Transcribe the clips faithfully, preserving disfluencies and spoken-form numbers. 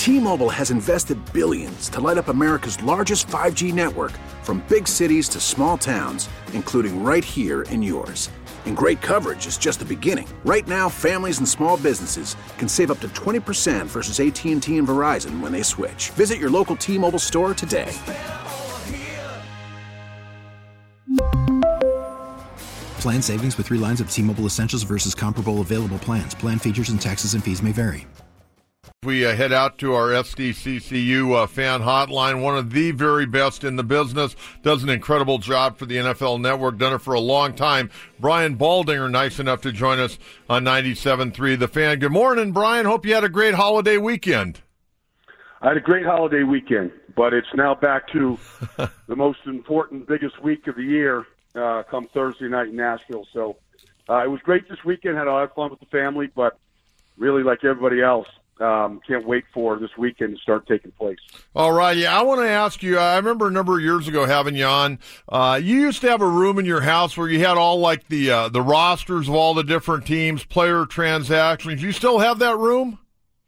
T-Mobile has invested billions to light up America's largest five G network, from big cities to small towns, including right here in yours. And great coverage is just the beginning. Right now, families and small businesses can save up to twenty percent versus A T and T and Verizon when they switch. Visit your local T-Mobile store today. Plan savings with three lines of T-Mobile Essentials versus comparable available plans. Plan features and taxes and fees may vary. We uh, head out to our S D C C U uh, fan hotline, one of the very best in the business, does an incredible job for the N F L Network, done it for a long time. Brian Baldinger, nice enough to join us on ninety-seven point three The Fan. Good morning, Brian. Hope you had a great holiday weekend. I had a great holiday weekend, but it's now back to the most important, biggest week of the year uh, come Thursday night in Nashville. So uh, it was great this weekend, had a lot of fun with the family, but really like everybody else, Um, can't wait for this weekend to start taking place. All right. Yeah, I want to ask you, I remember a number of years ago having you on. Uh, you used to have a room in your house where you had all like the uh, the rosters of all the different teams, player transactions. You still have that room?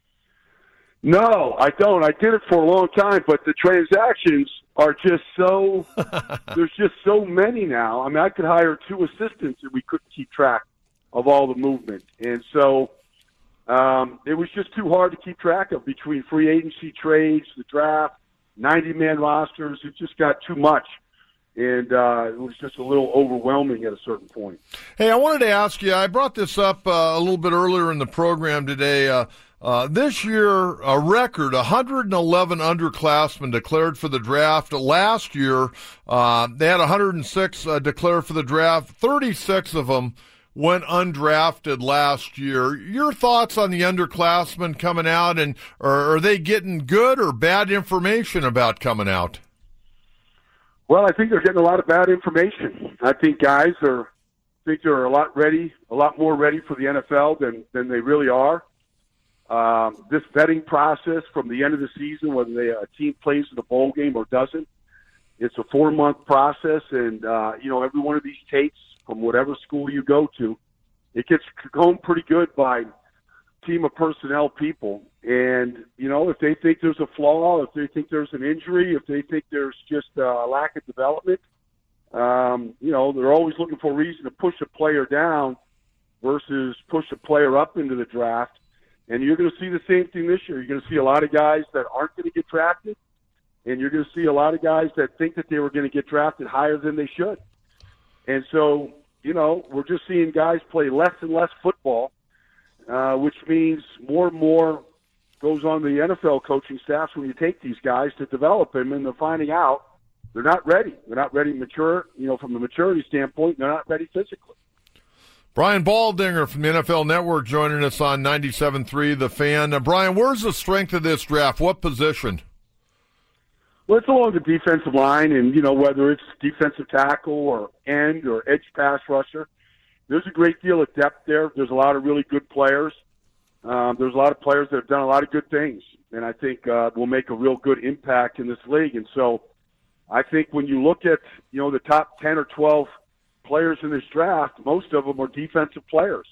No, I don't. I did it for a long time, but the transactions are just so, there's just so many now. I mean, I could hire two assistants and we couldn't keep track of all the movement. And so, Um, it was just too hard to keep track of between free agency trades, the draft, ninety-man rosters. It just got too much, and uh, it was just a little overwhelming at a certain point. Hey, I wanted to ask you, I brought this up uh, a little bit earlier in the program today. Uh, uh, this year, a record, one hundred eleven underclassmen declared for the draft. Last year, uh, they had one hundred six uh, declared for the draft, thirty-six of them went undrafted last year. Your thoughts on the underclassmen coming out, and are, are they getting good or bad information about coming out? Well, I think they're getting a lot of bad information. I think guys are think they're a lot ready, a lot more ready for the N F L than than they really are. Um, this vetting process from the end of the season, whether they, a team plays in the bowl game or doesn't, it's a four month process, and uh, you know, every one of these tapes from whatever school you go to, it gets going pretty good by team of personnel people. And, you know, if they think there's a flaw, if they think there's an injury, if they think there's just a lack of development, um, you know, they're always looking for a reason to push a player down versus push a player up into the draft. And you're going to see the same thing this year. You're going to see a lot of guys that aren't going to get drafted, and you're going to see a lot of guys that think that they were going to get drafted higher than they should. And so, you know, we're just seeing guys play less and less football, uh, which means more and more goes on the N F L coaching staffs when you take these guys to develop them, and they're finding out they're not ready. They're not ready to mature, you know, from the maturity standpoint. They're not ready physically. Brian Baldinger from the N F L Network joining us on ninety-seven point three The Fan. Uh, Brian, where's the strength of this draft? What position? Well, it's along the defensive line, and, you know, whether it's defensive tackle or end or edge pass rusher, there's a great deal of depth there. There's a lot of really good players. Um, there's a lot of players that have done a lot of good things, and I think uh, will make a real good impact in this league. And so I think when you look at, you know, the top ten or twelve players in this draft, most of them are defensive players.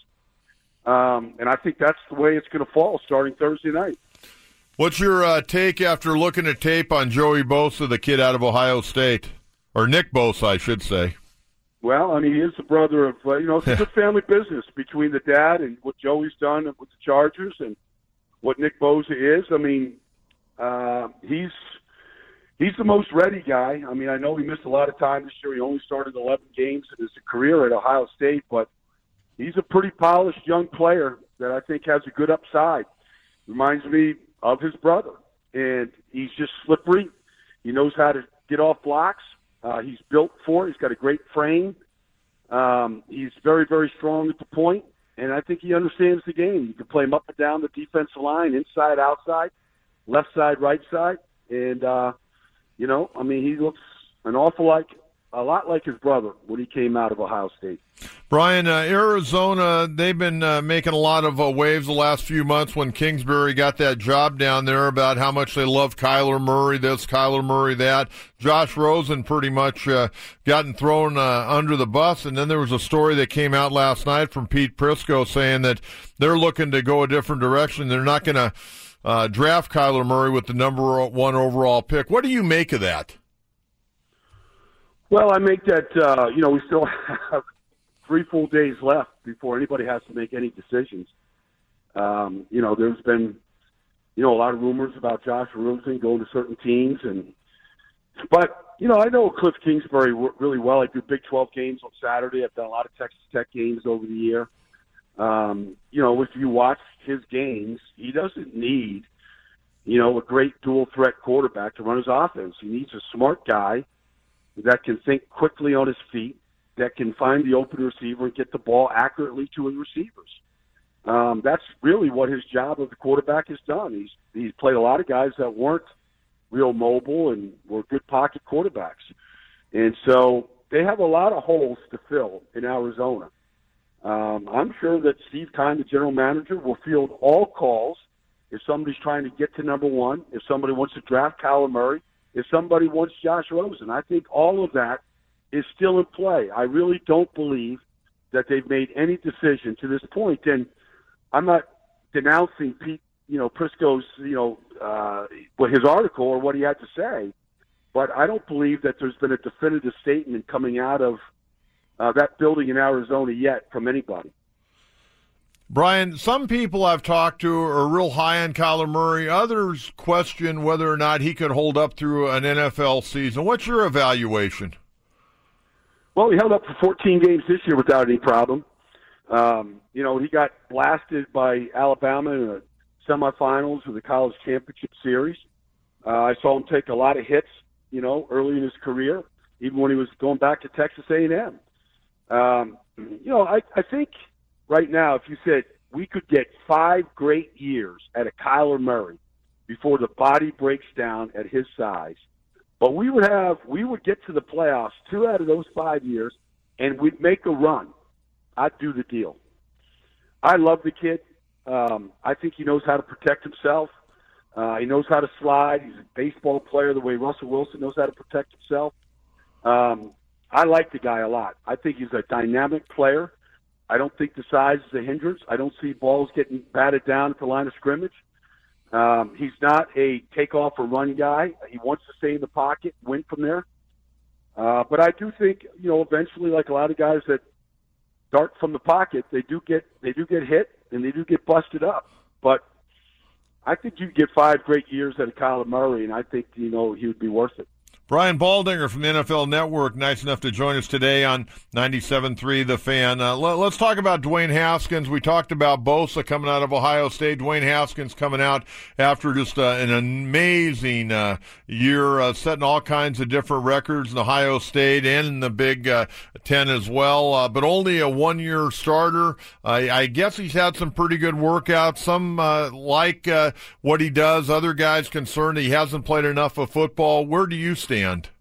Um, and I think that's the way it's going to fall starting Thursday night. What's your uh, take after looking at tape on Joey Bosa, the kid out of Ohio State? Or Nick Bosa, I should say. Well, I mean, he is the brother of, uh, you know, it's a good family business between the dad and what Joey's done with the Chargers and what Nick Bosa is. I mean, uh, he's he's the most ready guy. I mean, I know he missed a lot of time this year. He only started eleven games in his career at Ohio State, but he's a pretty polished young player that I think has a good upside. Reminds me of his brother, and he's just slippery. He knows how to get off blocks. Uh, he's built for it. He's got a great frame. Um, he's very, very strong at the point, and I think he understands the game. You can play him up and down the defensive line, inside, outside, left side, right side, and uh, you know, I mean, he looks an awful like a lot like his brother when he came out of Ohio State. Brian, uh, Arizona, they've been uh, making a lot of uh, waves the last few months when Kingsbury got that job down there about how much they love Kyler Murray, this, Kyler Murray, that. Josh Rosen pretty much uh, gotten thrown uh, under the bus. And then there was a story that came out last night from Pete Prisco saying that they're looking to go a different direction. They're not going to uh, draft Kyler Murray with the number one overall pick. What do you make of that? Well, I make that, uh, you know, we still have three full days left before anybody has to make any decisions. Um, you know, there's been, you know, a lot of rumors about Josh Rosen going to certain teams. and But, you know, I know Cliff Kingsbury really well. I do Big twelve games on Saturday. I've done a lot of Texas Tech games over the year. Um, you know, if you watch his games, he doesn't need, you know, a great dual-threat quarterback to run his offense. He needs a smart guy that can think quickly on his feet, that can find the open receiver and get the ball accurately to his receivers. Um, that's really what his job of the quarterback has done. He's he's played a lot of guys that weren't real mobile and were good pocket quarterbacks. And so they have a lot of holes to fill in Arizona. Um, I'm sure that Steve Keim, the general manager, will field all calls if somebody's trying to get to number one, if somebody wants to draft Kyler Murray, if somebody wants Josh Rosen. I think all of that is still in play. I really don't believe that they've made any decision to this point. And I'm not denouncing Pete, you know, Prisco's, you know, uh, what his article or what he had to say, but I don't believe that there's been a definitive statement coming out of uh, that building in Arizona yet from anybody. Brian, some people I've talked to are real high on Kyler Murray. Others question whether or not he could hold up through an N F L season. What's your evaluation? Well, he held up for fourteen games this year without any problem. Um, you know, he got blasted by Alabama in the semifinals of the college championship series. Uh, I saw him take a lot of hits, you know, early in his career, even when he was going back to Texas A and M. Um, you know, I, I think right now, if you said we could get five great years at a Kyler Murray before the body breaks down at his size, but we would have, we would get to the playoffs two out of those five years, and we'd make a run. I'd do the deal. I love the kid. Um, I think he knows how to protect himself. Uh, he knows how to slide. He's a baseball player the way Russell Wilson knows how to protect himself. Um, I like the guy a lot. I think he's a dynamic player. I don't think the size is a hindrance. I don't see balls getting batted down at the line of scrimmage. Um, he's not a take-off or run guy. He wants to stay in the pocket, win from there. Uh, but I do think, you know, eventually, like a lot of guys that start from the pocket, they do get they do get hit and they do get busted up. But I think you get five great years out of Kyler Murray, and I think, you know, he would be worth it. Brian Baldinger from the N F L Network, nice enough to join us today on ninety-seven point three The Fan. Uh, let, let's talk about Dwayne Haskins. We talked about Bosa coming out of Ohio State. Dwayne Haskins coming out after just uh, an amazing uh, year, uh, setting all kinds of different records in Ohio State and in the Big uh, Ten as well, uh, but only a one-year starter. Uh, I guess he's had some pretty good workouts. Some uh, like uh, what he does. Other guys concerned he hasn't played enough of football. Where do you stand?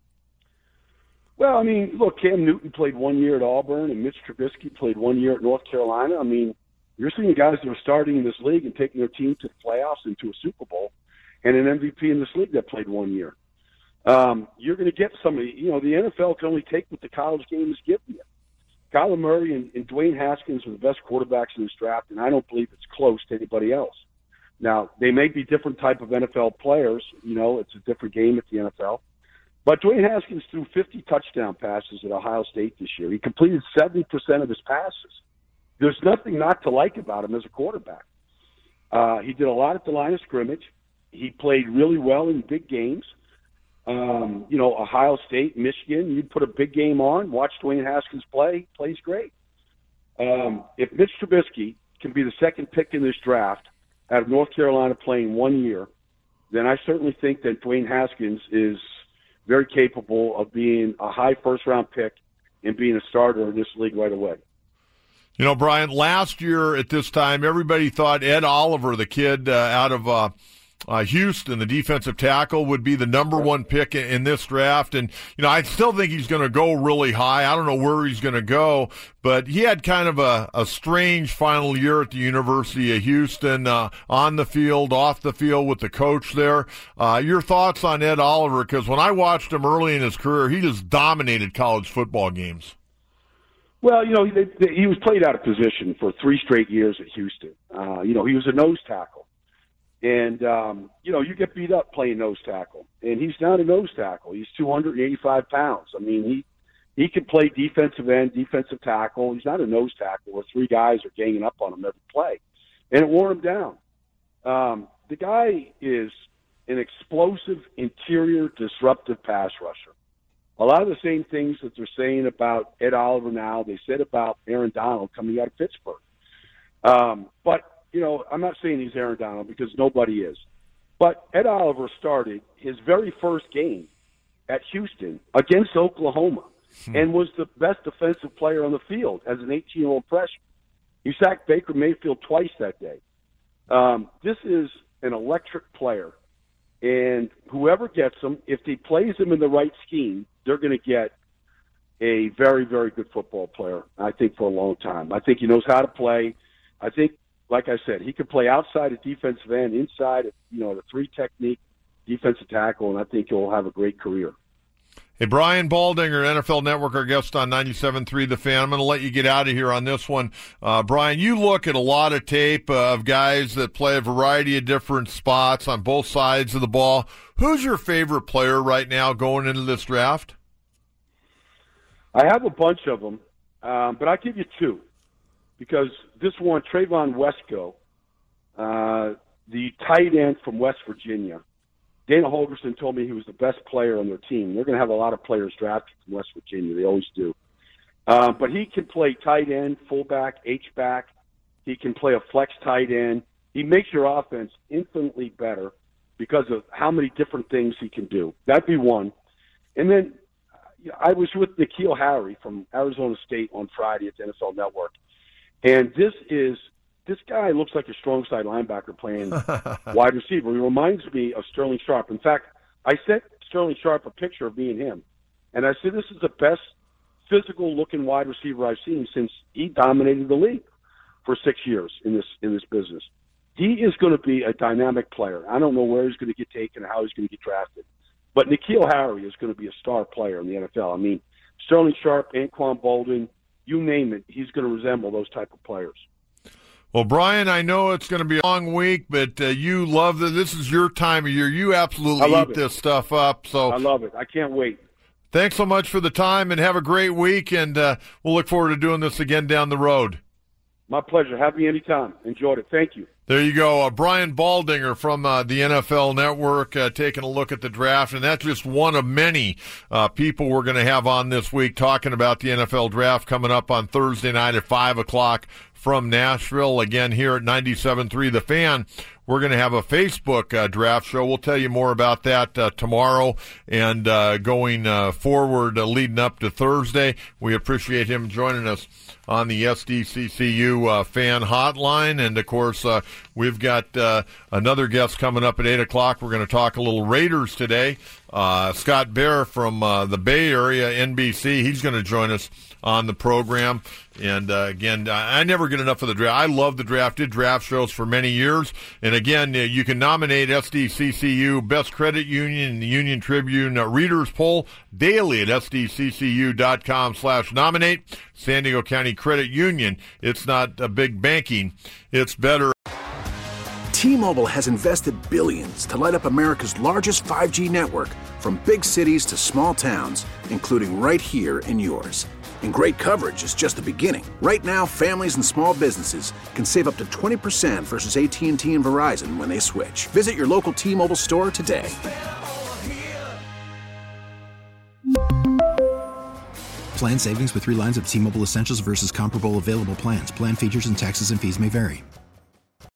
Well, I mean, look, Cam Newton played one year at Auburn, and Mitch Trubisky played one year at North Carolina. I mean, you're seeing guys that are starting in this league and taking their team to the playoffs and to a Super Bowl, and an M V P in this league that played one year. Um, you're going to get somebody, you know, the N F L can only take what the college game is giving you. Kyler Murray and, and Dwayne Haskins are the best quarterbacks in this draft, and I don't believe it's close to anybody else. Now, they may be different type of N F L players. You know, it's a different game at the N F L. But Dwayne Haskins threw fifty touchdown passes at Ohio State this year. He completed seventy percent of his passes. There's nothing not to like about him as a quarterback. Uh, he did a lot at the line of scrimmage. He played really well in big games. Um, you know, Ohio State, Michigan, you put a big game on, watch Dwayne Haskins play, he plays great. Um, if Mitch Trubisky can be the second pick in this draft out of North Carolina playing one year, then I certainly think that Dwayne Haskins is very capable of being a high first-round pick and being a starter in this league right away. You know, Brian, last year at this time, everybody thought Ed Oliver, the kid uh, out of uh, uh, Houston, the defensive tackle, would be the number one pick in, in this draft. And, you know, I still think he's going to go really high. I don't know where he's going to go, but he had kind of a, a strange final year at the University of Houston, uh, on the field, off the field with the coach there. Uh, your thoughts on Ed Oliver? Because when I watched him early in his career, he just dominated college football games. Well, you know, he, he was played out of position for three straight years at Houston. Uh, you know, he was a nose tackle. And, um, you know, you get beat up playing nose tackle. And he's not a nose tackle. He's two hundred eighty-five pounds. I mean, he he can play defensive end, defensive tackle. He's not a nose tackle where three guys are ganging up on him every play. And it wore him down. Um, the guy is an explosive, interior, disruptive pass rusher. A lot of the same things that they're saying about Ed Oliver now, they said about Aaron Donald coming out of Pittsburgh. Um, but, you know, I'm not saying he's Aaron Donald because nobody is. But Ed Oliver started his very first game at Houston against Oklahoma hmm. and was the best defensive player on the field as an eighteen-year-old freshman. He sacked Baker Mayfield twice that day. Um, this is an electric player. And whoever gets him, if he plays him in the right scheme, they're going to get a very, very good football player, I think, for a long time. I think he knows how to play. I think, like I said, he can play outside of defensive end, inside, you know, the three technique, defensive tackle, and I think he'll have a great career. Hey, Brian Baldinger, N F L Network, our guest on ninety-seven point three The Fan. I'm going to let you get out of here on this one. Uh, Brian, you look at a lot of tape uh, of guys that play a variety of different spots on both sides of the ball. Who's your favorite player right now going into this draft? I have a bunch of them, um, but I'll give you two. Because this one, Trayvon Wesco, uh, the tight end from West Virginia, Dana Holgorsen told me he was the best player on their team. They're going to have a lot of players drafted from West Virginia. They always do. Uh, but he can play tight end, fullback, H-back. He can play a flex tight end. He makes your offense infinitely better because of how many different things he can do. That'd be one. And then I was with N'Keal Harry from Arizona State on Friday at the N F L Network. And this is this guy looks like a strong side linebacker playing wide receiver. He reminds me of Sterling Sharp. In fact, I sent Sterling Sharp a picture of me and him, and I said this is the best physical-looking wide receiver I've seen since he dominated the league for six years in this in this business. He is going to be a dynamic player. I don't know where he's going to get taken or how he's going to get drafted, but N'Keal Harry is going to be a star player in the N F L. I mean, Sterling Sharp, Anquan Boldin, you name it, he's going to resemble those type of players. Well, Brian, I know it's going to be a long week, but uh, you love that. This is your time of year. You absolutely eat it. this stuff up. So I love it. I can't wait. Thanks so much for the time, and have a great week, and uh, we'll look forward to doing this again down the road. My pleasure. Have me anytime. Enjoyed it. Thank you. There you go. Uh, Brian Baldinger from uh, the N F L Network uh, taking a look at the draft, and that's just one of many uh, people we're going to have on this week talking about the N F L Draft coming up on Thursday night at five o'clock from Nashville. Again, here at ninety-seven point three The Fan, we're going to have a Facebook uh, draft show. We'll tell you more about that uh, tomorrow and uh, going uh, forward uh, leading up to Thursday. We appreciate him joining us on the S D C C U uh, fan hotline. And, of course, uh, we've got uh, another guest coming up at eight o'clock. We're going to talk a little Raiders today. Uh, Scott Bear from uh, the Bay Area, N B C, he's going to join us on the program. And, uh, again, I, I never get enough of the draft. I love the draft. Did draft shows for many years. And, again, uh, you can nominate S D C C U Best Credit Union in the Union Tribune uh, Readers Poll daily at sdccu.com slash nominate. San Diego County Credit Union. It's not a big banking. It's better. T-Mobile has invested billions to light up America's largest five G network, from big cities to small towns, including right here in yours. And great coverage is just the beginning. Right now, families and small businesses can save up to twenty percent versus A T and T and Verizon when they switch. Visit your local T-Mobile store today. Plan savings with three lines of T-Mobile Essentials versus comparable available plans. Plan features and taxes and fees may vary.